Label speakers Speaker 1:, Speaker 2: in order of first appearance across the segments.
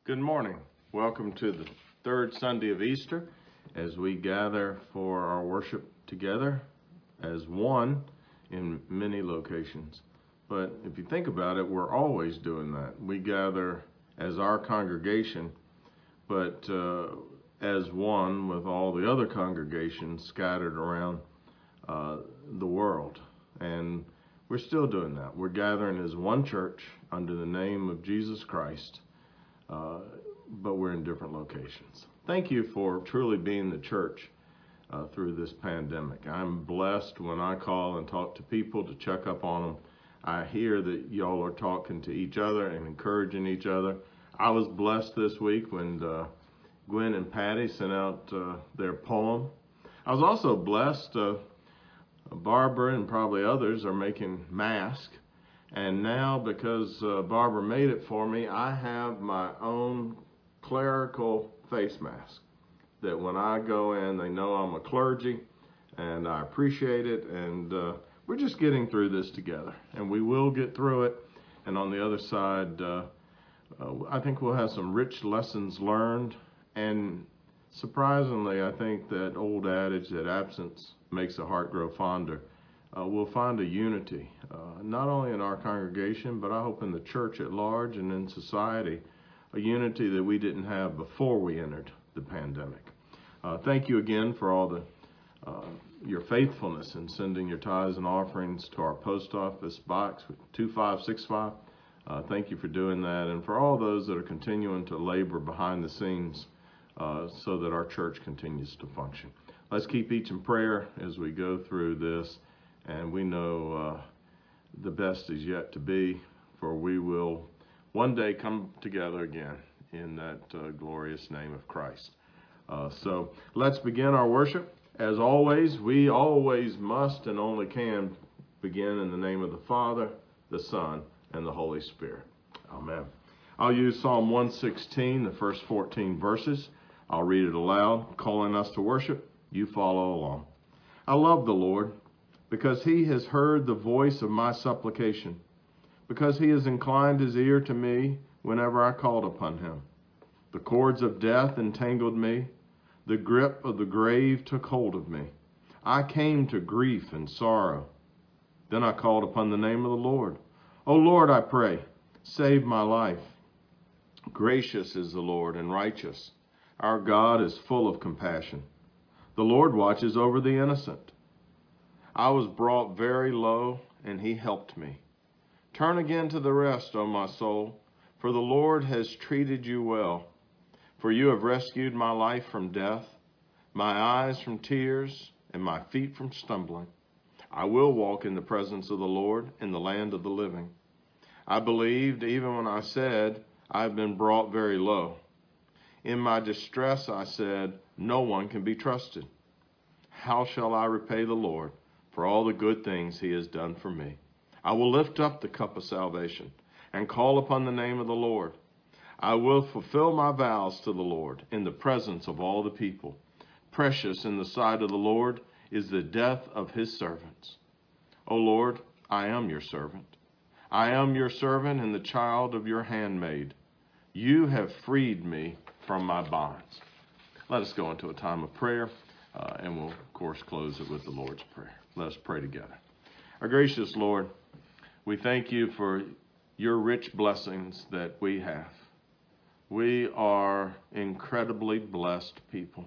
Speaker 1: Good morning. Welcome to the third Sunday of Easter as we gather for our worship together as one in many locations. But if you think about it, we're always doing that. We gather as our congregation, but as one with all the other congregations scattered around the world. And we're still doing that. We're gathering as one church under the name of Jesus Christ. But we're in different locations. Thank you for truly being the church through this pandemic. I'm blessed when I call and talk to people to check up on them. I hear that y'all are talking to each other and encouraging each other. I was blessed this week when Gwen and Patty sent out their poem. I was also blessed, Barbara and probably others are making masks. And now, because Barbara made it for me, I have my own clerical face mask that when I go in, they know I'm a clergy, and I appreciate it. And we're just getting through this together, and we will get through it. And on the other side, I think we'll have some rich lessons learned. And surprisingly, I think that old adage that absence makes the heart grow fonder. We'll find a unity, not only in our congregation, but I hope in the church at large and in society, a unity that we didn't have before we entered the pandemic. Thank you again for all your faithfulness in sending your tithes and offerings to our post office box 2565. Thank you for doing that, and for all those that are continuing to labor behind the scenes so that our church continues to function. Let's keep each in prayer as we go through this. And we know the best is yet to be, for we will one day come together again in that glorious name of Christ. So let's begin our worship. As always, we always must and only can begin in the name of the Father, the Son, and the Holy Spirit. Amen. I'll use Psalm 116, the first 14 verses. I'll read it aloud, calling us to worship. You follow along. I love the Lord, because he has heard the voice of my supplication, because he has inclined his ear to me whenever I called upon him. The cords of death entangled me. The grip of the grave took hold of me. I came to grief and sorrow. Then I called upon the name of the Lord. O Lord, I pray, save my life. Gracious is the Lord and righteous. Our God is full of compassion. The Lord watches over the innocent. I was brought very low, and he helped me. Turn again to the rest, O my soul, for the Lord has treated you well. For you have rescued my life from death, my eyes from tears, and my feet from stumbling. I will walk in the presence of the Lord in the land of the living. I believed even when I said, I have been brought very low. In my distress I said, no one can be trusted. How shall I repay the Lord for all the good things he has done for me? I will lift up the cup of salvation and call upon the name of the Lord. I will fulfill my vows to the Lord in the presence of all the people. Precious in the sight of the Lord is the death of his servants. O Lord, I am your servant. I am your servant and the child of your handmaid. You have freed me from my bonds. Let us go into a time of prayer, and we'll, of course, close it with the Lord's Prayer. Let us pray together. Our gracious Lord, we thank you for your rich blessings that we have. We are incredibly blessed people.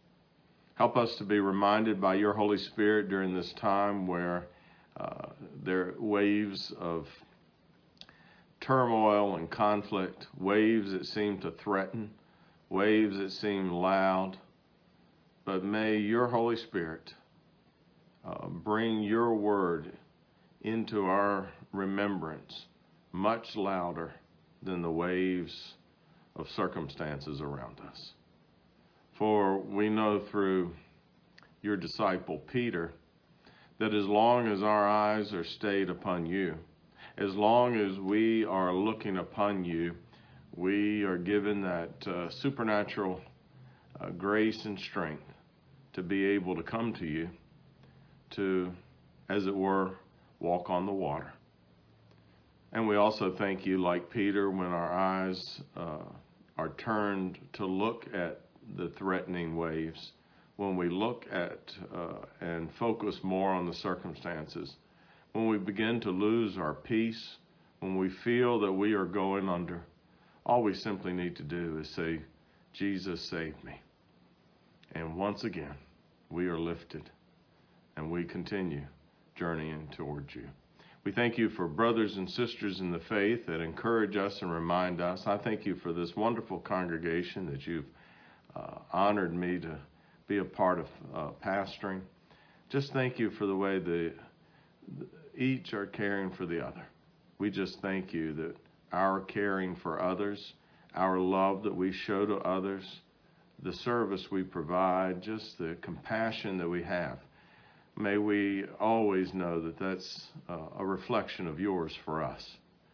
Speaker 1: Help us to be reminded by your Holy Spirit during this time where there are waves of turmoil and conflict, waves that seem to threaten, waves that seem loud. But may your Holy Spirit bring your word into our remembrance much louder than the waves of circumstances around us. For we know through your disciple Peter that as long as our eyes are stayed upon you, as long as we are looking upon you, we are given that supernatural grace and strength to be able to come to you, to, as it were, walk on the water. And we also thank you, like Peter, when our eyes are turned to look at the threatening waves, when we look at and focus more on the circumstances, when we begin to lose our peace, when we feel that we are going under, all we simply need to do is say, Jesus, save me. And once again, we are lifted and we continue journeying towards you. We thank you for brothers and sisters in the faith that encourage us and remind us. I thank you for this wonderful congregation that you've honored me to be a part of pastoring. Just thank you for the way each are caring for the other. We just thank you that our caring for others, our love that we show to others, the service we provide, just the compassion that we have, may we always know that that's a reflection of yours for us.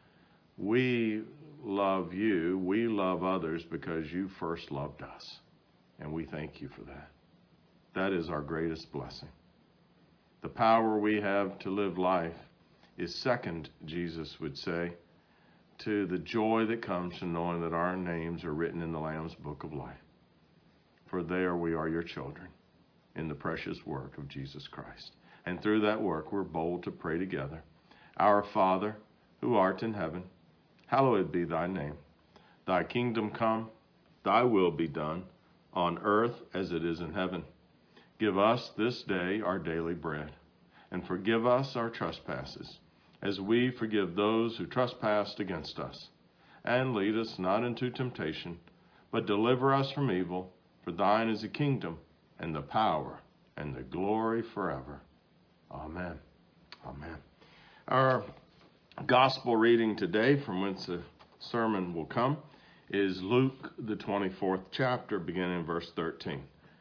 Speaker 1: We love you, we love others because you first loved us, and we thank you for that. That is our greatest blessing. The power we have to live life is second, Jesus would say, to the joy that comes from knowing that our names are written in the Lamb's Book of Life. For there we are your children in the precious work of Jesus Christ. And through that work, we're bold to pray together. Our Father, who art in heaven, hallowed be thy name. Thy kingdom come, thy will be done, on earth as it is in heaven. Give us this day our daily bread, and forgive us our trespasses, as we forgive those who trespass against us. And lead us not into temptation, but deliver us from evil. For thine is the kingdom, and the power, and the glory forever. Amen. Amen. Our gospel reading today, from whence the sermon will come, is Luke, the 24th chapter, beginning in verse 13.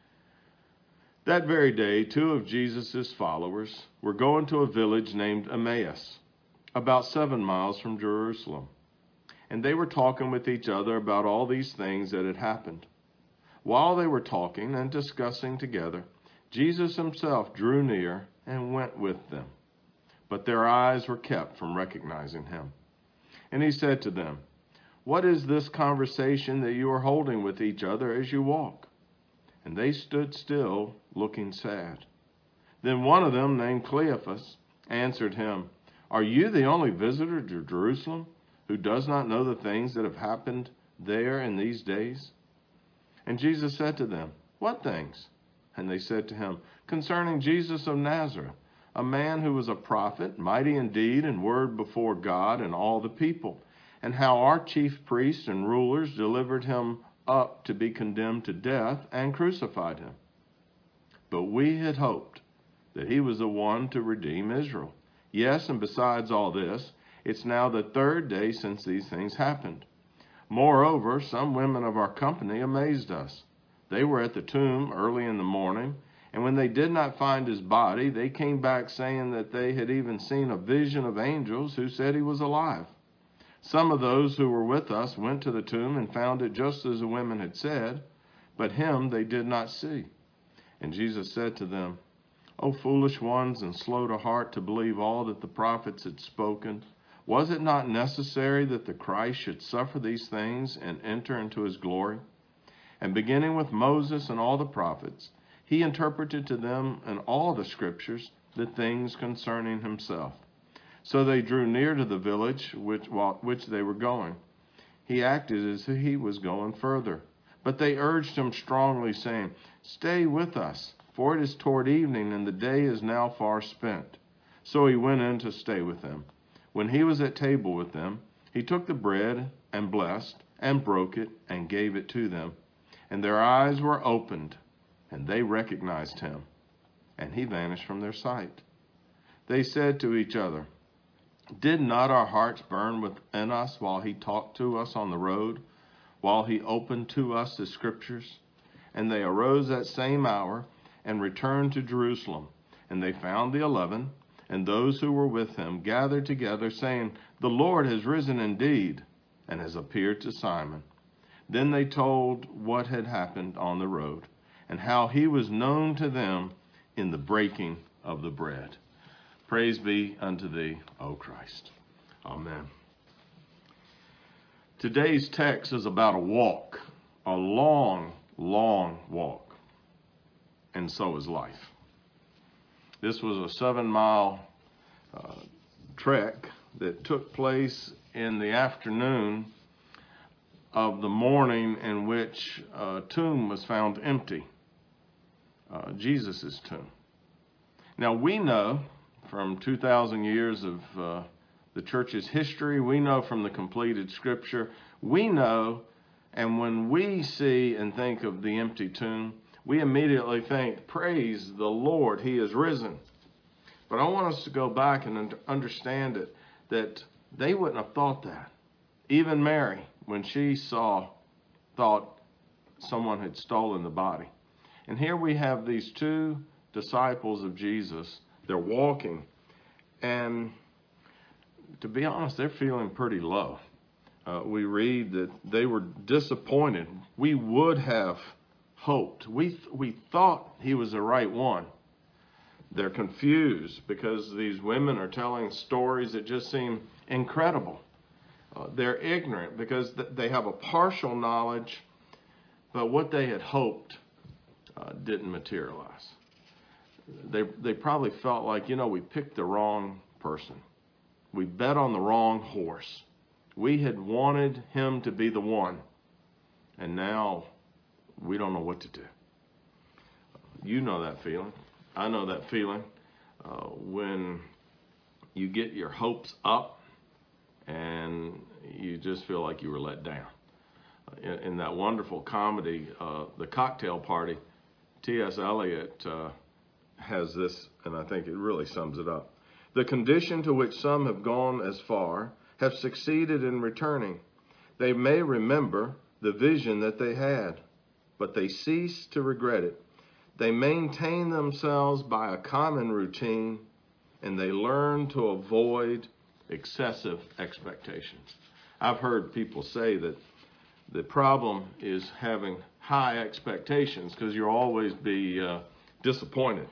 Speaker 1: That very day, 2 of Jesus' followers were going to a village named Emmaus, about 7 miles from Jerusalem. And they were talking with each other about all these things that had happened. While they were talking and discussing together, Jesus himself drew near and went with them. But their eyes were kept from recognizing him. And he said to them, "What is this conversation that you are holding with each other as you walk?" And they stood still, looking sad. Then one of them, named Cleophas, answered him, "Are you the only visitor to Jerusalem who does not know the things that have happened there in these days?" And Jesus said to them, "What things?" And they said to him, "Concerning Jesus of Nazareth, a man who was a prophet, mighty in deed and word before God and all the people, and how our chief priests and rulers delivered him up to be condemned to death and crucified him. But we had hoped that he was the one to redeem Israel. Yes, and besides all this, it's now the 3rd day since these things happened. Moreover, some women of our company amazed us. They were at the tomb early in the morning, and when they did not find his body, they came back saying that they had even seen a vision of angels who said he was alive. Some of those who were with us went to the tomb and found it just as the women had said, but him they did not see." And Jesus said to them, "O foolish ones, and slow to heart to believe all that the prophets had spoken, was it not necessary that the Christ should suffer these things and enter into his glory?" And beginning with Moses and all the prophets, he interpreted to them in all the scriptures the things concerning himself. So they drew near to the village which they were going. He acted as if he was going further. But they urged him strongly, saying, "Stay with us, for it is toward evening, and the day is now far spent." So he went in to stay with them. When he was at table with them, he took the bread and blessed, and broke it, and gave it to them. And their eyes were opened, and they recognized him, and he vanished from their sight. They said to each other, "Did not our hearts burn within us while he talked to us on the road, while he opened to us the scriptures?" And they arose that same hour and returned to Jerusalem. And they found the 11 and those who were with him gathered together, saying, "The Lord has risen indeed and has appeared to Simon." Then they told what had happened on the road and how he was known to them in the breaking of the bread. Praise be unto thee, O Christ. Amen. Today's text is about a walk. a long, long walk, and so is life. This was a 7-mile trek that took place in the afternoon of the morning in which a tomb was found empty, Jesus' tomb. Now we know from 2,000 years of the church's history, we know from the completed scripture, we know, and when we see and think of the empty tomb, we immediately think, praise the Lord, he is risen. But I want us to go back and understand it, that they wouldn't have thought that. Even Mary, when she thought someone had stolen the body. And here we have these two disciples of Jesus. They're walking, and to be honest, they're feeling pretty low. We read that they were disappointed. We would have hoped. We thought he was the right one. They're confused because these women are telling stories that just seem incredible. They're ignorant because they have a partial knowledge, but what they had hoped didn't materialize. They probably felt like, we picked the wrong person. We bet on the wrong horse. We had wanted him to be the one, and now we don't know what to do. You know that feeling. I know that feeling when you get your hopes up and you just feel like you were let down. In that wonderful comedy, The Cocktail Party, T.S. Eliot has this, and I think it really sums it up. The condition to which some have gone as far have succeeded in returning. They may remember the vision that they had, but they cease to regret it. They maintain themselves by a common routine, and they learn to avoid excessive expectations. I've heard people say that the problem is having high expectations because you'll always be disappointed.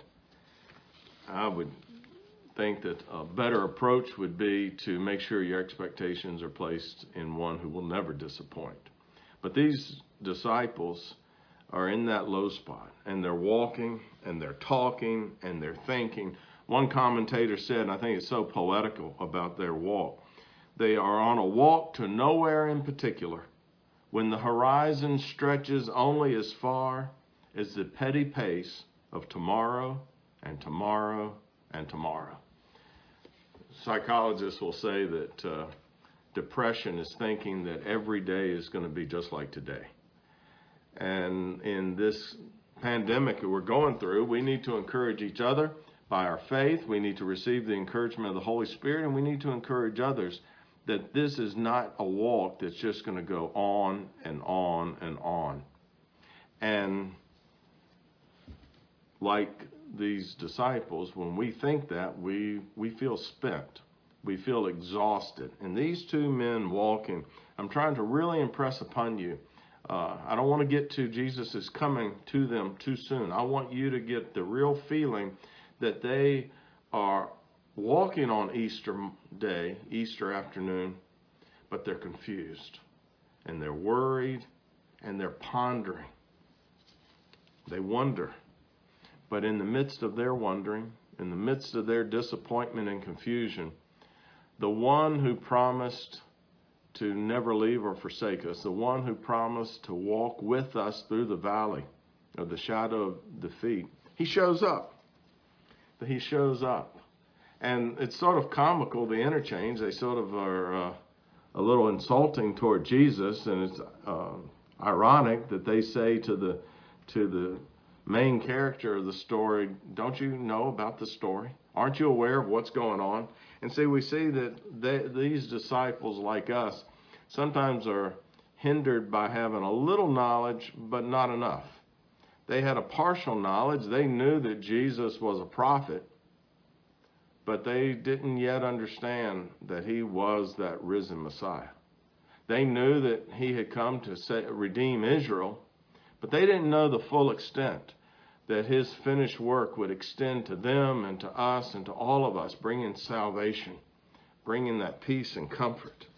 Speaker 1: I would think that a better approach would be to make sure your expectations are placed in one who will never disappoint. But these disciples are in that low spot, and they're walking, and they're talking, and they're thinking. One commentator said, and I think it's so poetical about their walk, they are on a walk to nowhere in particular, when the horizon stretches only as far as the petty pace of tomorrow and tomorrow and tomorrow. Psychologists will say that depression is thinking that every day is going to be just like today. And in this pandemic that we're going through, we need to encourage each other by our faith. We need to receive the encouragement of the Holy Spirit, and we need to encourage others that this is not a walk that's just going to go on and on and on. And like these disciples, when we think that, we feel spent. We feel exhausted. And these two men walking, I'm trying to really impress upon you, I don't want to get to Jesus is coming to them too soon. I want you to get the real feeling that they are walking on Easter day, Easter afternoon, but they're confused and they're worried and they're pondering. They wonder. But in the midst of their wondering, in the midst of their disappointment and confusion, the one who promised to never leave or forsake us, the one who promised to walk with us through the valley of the shadow of defeat, he shows up. He shows up. And it's sort of comical, the interchange. They sort of are a little insulting toward Jesus, and it's ironic that they say to the main character of the story, don't you know about the story? Aren't you aware of what's going on? And see, we see that these disciples, like us, sometimes are hindered by having a little knowledge, but not enough. They had a partial knowledge. They knew that Jesus was a prophet, but they didn't yet understand that he was that risen Messiah. They knew that he had come to redeem Israel, but they didn't know the full extent that his finished work would extend to them and to us and to all of us, bringing salvation, bringing that peace and comfort.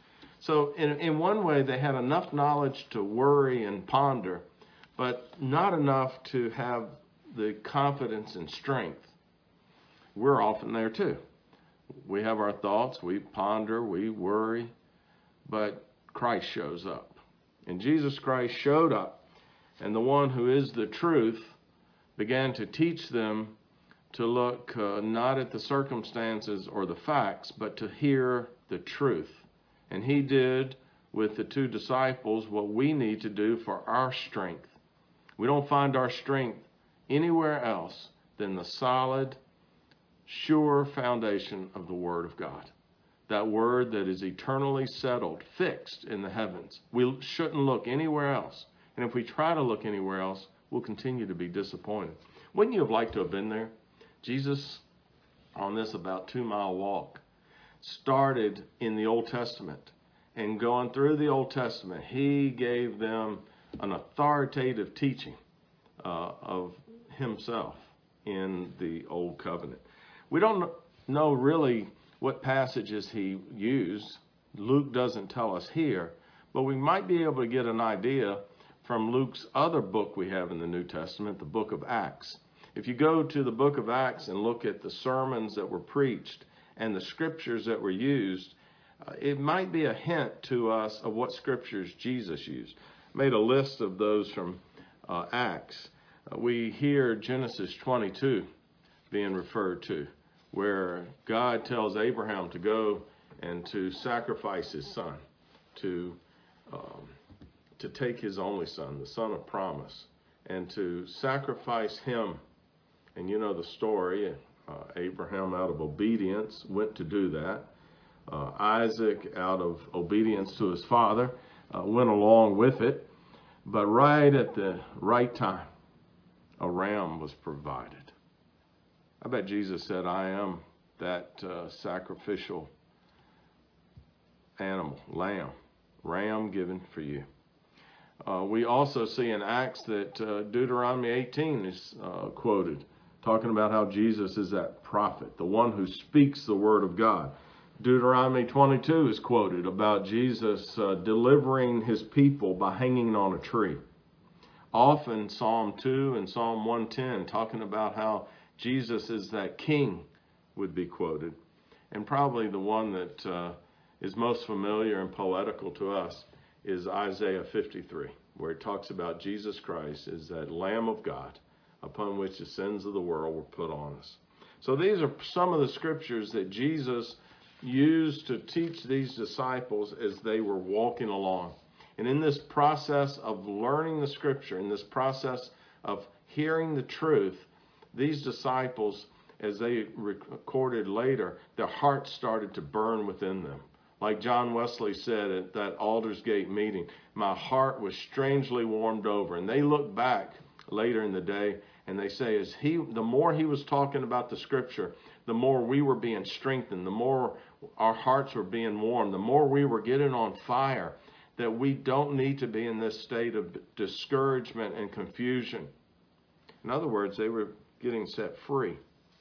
Speaker 1: So in one way, they had enough knowledge to worry and ponder, but not enough to have the confidence and strength. We're often there too. We have our thoughts, we ponder, we worry, but Christ shows up. And Jesus Christ showed up, and the one who is the truth began to teach them to look not at the circumstances or the facts, but to hear the truth. And he did with the two disciples what we need to do for our strength. We don't find our strength anywhere else than the solid, sure foundation of the Word of God. That Word that is eternally settled, fixed in the heavens. We shouldn't look anywhere else. And if we try to look anywhere else, we'll continue to be disappointed. Wouldn't you have liked to have been there? Jesus, on this about 2-mile walk, started in the Old Testament. And going through the Old Testament, he gave them an authoritative teaching of himself in the Old Covenant. We don't know really what passages he used. Luke doesn't tell us here, but we might be able to get an idea from Luke's other book we have in the New Testament, the book of Acts. If you go to the book of Acts and look at the sermons that were preached and the scriptures that were used, it might be a hint to us of what scriptures Jesus used. Made a list of those from Acts. We hear Genesis 22 being referred to, where God tells Abraham to go and to sacrifice his son, to take his only son, the son of promise, and to sacrifice him. And you know the story. Abraham, out of obedience, went to do that. Isaac, out of obedience to his father, went along with it. But right at the right time, a ram was provided. I bet Jesus said, I am that sacrificial animal, ram given for you. We also see in Acts that Deuteronomy 18 is quoted, talking about how Jesus is that prophet, the one who speaks the word of God. Deuteronomy 22 is quoted about Jesus delivering his people by hanging on a tree. Often Psalm 2 and Psalm 110 talking about how Jesus is that king would be quoted. And probably the one that is most familiar and poetical to us is Isaiah 53, where it talks about Jesus Christ as that Lamb of God upon which the sins of the world were put on us. So these are some of the scriptures that Jesus used to teach these disciples as they were walking along. And in this process of learning the scripture, in this process of hearing the truth, these disciples, as they recorded later, their hearts started to burn within them. Like John Wesley said at that Aldersgate meeting, my heart was strangely warmed over. And they look back later in the day and they say, the more he was talking about the scripture, the more we were being strengthened, the more our hearts were being warmed, the more we were getting on fire, that we don't need to be in this state of discouragement and confusion. In other words, they were getting set free.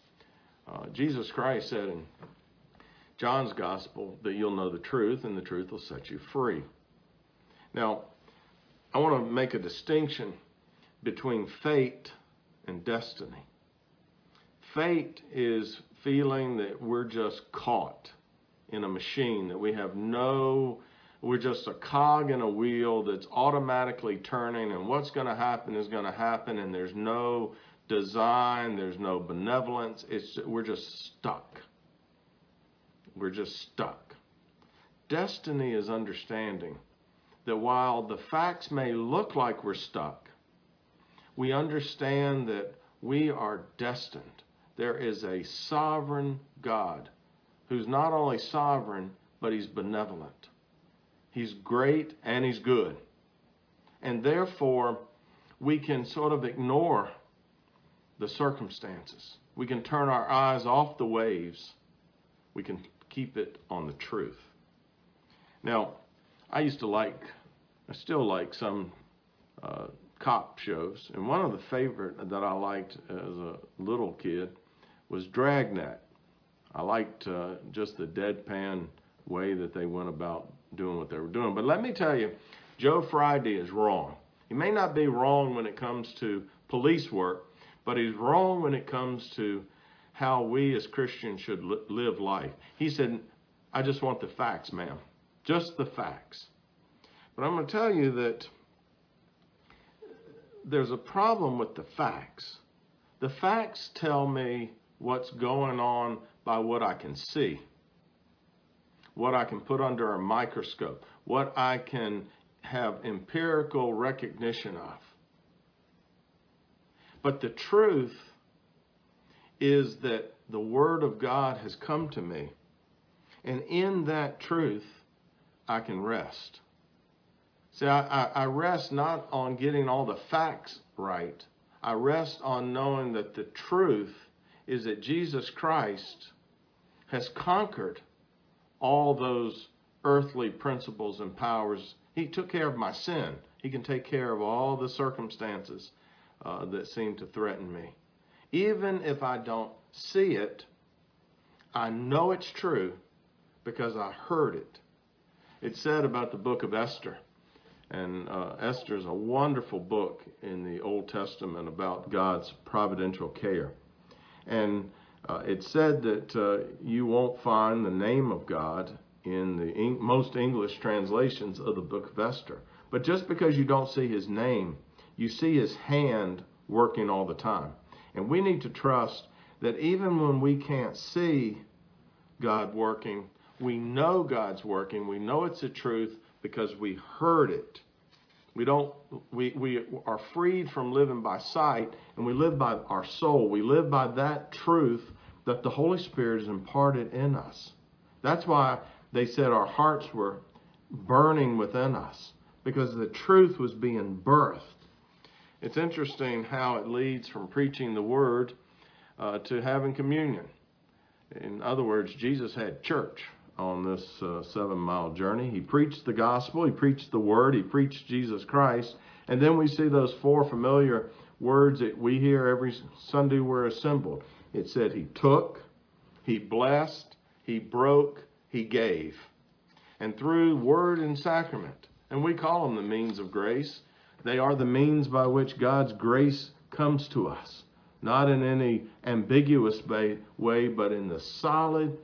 Speaker 1: Jesus Christ said in John's gospel that you'll know the truth and the truth will set you free. Now, I want to make a distinction between fate and destiny. Fate is feeling that we're just caught in a machine, that we're just a cog in a wheel that's automatically turning, and what's going to happen is going to happen, and there's no design, there's no benevolence. We're just stuck. We're just stuck. Destiny is understanding that while the facts may look like we're stuck, we understand that we are destined. There is a sovereign God who's not only sovereign, but he's benevolent. He's great and he's good. And therefore, we can sort of ignore the circumstances. We can turn our eyes off the waves. We can keep it on the truth. Now, I still like some cop shows. And one of the favorite that I liked as a little kid was Dragnet. I liked just the deadpan way that they went about doing what they were doing. But let me tell you, Joe Friday is wrong. He may not be wrong when it comes to police work, but he's wrong when it comes to how we as Christians should live life. He said, I just want the facts, ma'am. Just the facts. But I'm going to tell you that there's a problem with the facts. The facts tell me what's going on by what I can see, what I can put under a microscope, what I can have empirical recognition of. But the truth is that the Word of God has come to me, and in that truth, I can rest. See, I rest not on getting all the facts right. I rest on knowing that the truth is that Jesus Christ has conquered all those earthly principles and powers. He took care of my sin. He can take care of all the circumstances that seem to threaten me. Even if I don't see it, I know it's true because I heard it. It's said about the book of Esther. And Esther is a wonderful book in the Old Testament about God's providential care. And it's said that you won't find the name of God in the most English translations of the book of Esther. But just because you don't see his name, you see his hand working all the time. And we need to trust that even when we can't see God working, we know God's working. We know it's the truth because we heard it. We are freed from living by sight, and we live by our soul. We live by that truth that the Holy Spirit is imparted in us. That's why they said our hearts were burning within us, because the truth was being birthed. It's interesting how it leads from preaching the word to having communion. In other words, Jesus had church on this 7-mile journey. He preached the gospel, he preached the word, he preached Jesus Christ, and then we see those 4 familiar words that we hear every Sunday we're assembled. It said he took, he blessed, he broke, he gave. And through word and sacrament, and we call them the means of grace, they are the means by which God's grace comes to us, not in any ambiguous way, but in the solid,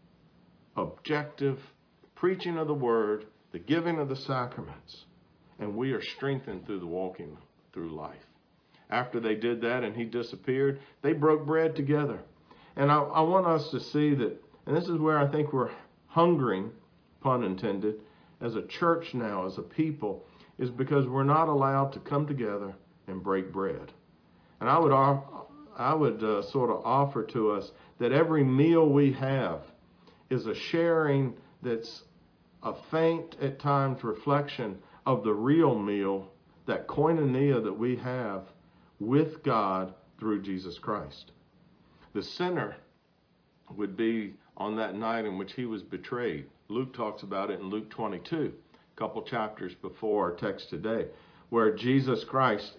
Speaker 1: objective preaching of the word, the giving of the sacraments, and we are strengthened through the walking through life. After they did that and he disappeared, they broke bread together. And I want us to see that, and this is where I think we're hungering, pun intended, as a church now, as a people, is because we're not allowed to come together and break bread. And I would sort of offer to us that every meal we have is a sharing that's a faint, at times, reflection of the real meal, that koinonia that we have with God through Jesus Christ. The sinner would be on that night in which he was betrayed. Luke talks about it in Luke 22, a couple chapters before our text today, where Jesus Christ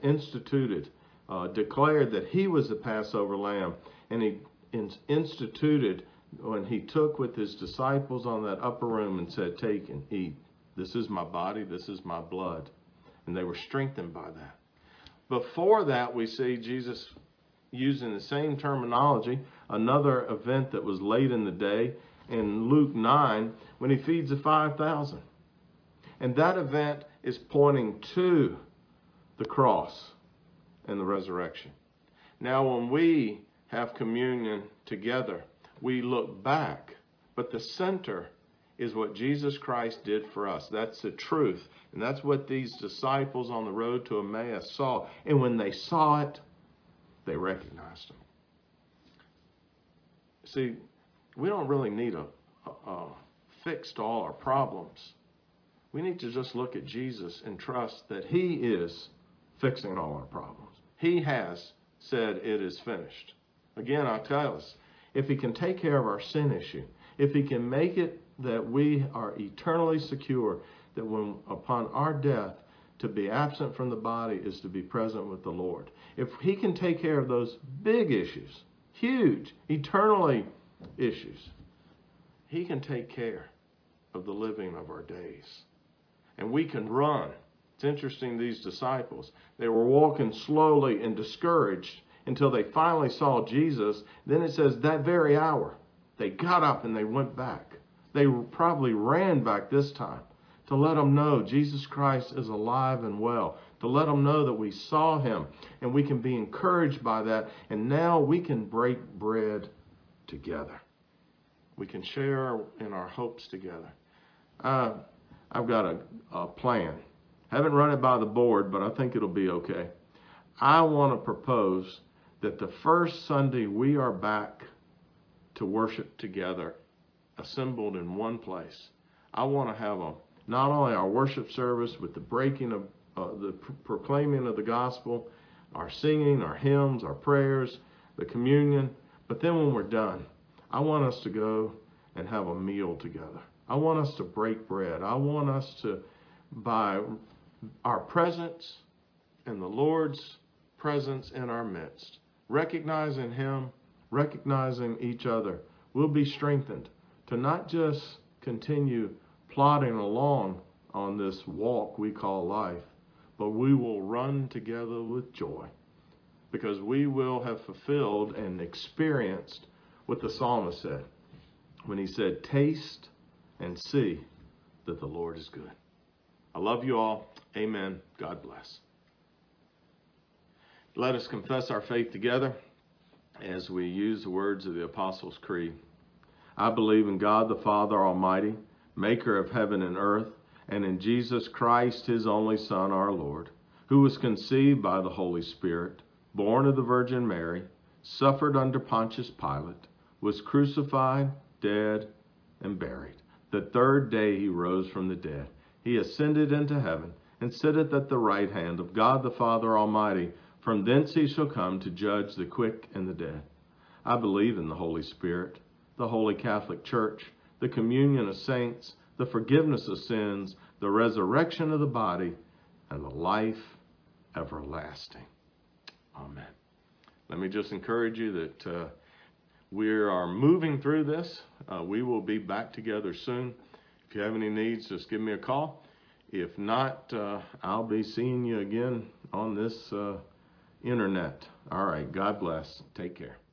Speaker 1: declared that he was the Passover lamb, and he instituted when he took with his disciples on that upper room and said, take and eat. This is my body, this is my blood. And they were strengthened by that. Before that, we see Jesus using the same terminology, another event that was late in the day in Luke 9, when he feeds the 5,000. And that event is pointing to the cross and the resurrection. Now, when we have communion together, we look back, but the center is what Jesus Christ did for us. That's the truth. And that's what these disciples on the road to Emmaus saw. And when they saw it, they recognized him. See, we don't really need a fix to all our problems. We need to just look at Jesus and trust that he is fixing all our problems. He has said it is finished. Again, I'll tell us, if he can take care of our sin issue, if he can make it that we are eternally secure, that when upon our death, to be absent from the body is to be present with the Lord. If he can take care of those big issues, huge, eternally issues, he can take care of the living of our days. And we can run. It's interesting, these disciples, they were walking slowly and discouraged until they finally saw Jesus. Then it says that very hour, they got up and they went back. They probably ran back this time to let them know Jesus Christ is alive and well, to let them know that we saw him, and we can be encouraged by that. And now we can break bread together. We can share in our hopes together. I've got a plan. Haven't run it by the board, but I think it'll be okay. I want to propose that the first Sunday we are back to worship together, assembled in one place, I want to have not only our worship service with the breaking of the proclaiming of the gospel, our singing, our hymns, our prayers, the communion, but then when we're done, I want us to go and have a meal together. I want us to break bread. I want us to, by our presence and the Lord's presence in our midst, recognizing him, recognizing each other, we'll be strengthened to not just continue plodding along on this walk we call life, but we will run together with joy, because we will have fulfilled and experienced what the psalmist said when he said, taste and see that the Lord is good. I love you all. Amen. God bless. Let us confess our faith together as we use the words of the Apostles' Creed. I believe in God the Father Almighty, maker of heaven and earth, and in Jesus Christ, his only Son, our Lord, who was conceived by the Holy Spirit, born of the Virgin Mary, suffered under Pontius Pilate, was crucified, dead, and buried. The third day he rose from the dead. He ascended into heaven, and sitteth at the right hand of God the Father Almighty. From thence he shall come to judge the quick and the dead. I believe in the Holy Spirit, the Holy Catholic Church, the communion of saints, the forgiveness of sins, the resurrection of the body, and the life everlasting. Amen. Let me just encourage you that we are moving through this. We will be back together soon. If you have any needs, just give me a call. If not, I'll be seeing you again on this internet. All right. God bless. Take care.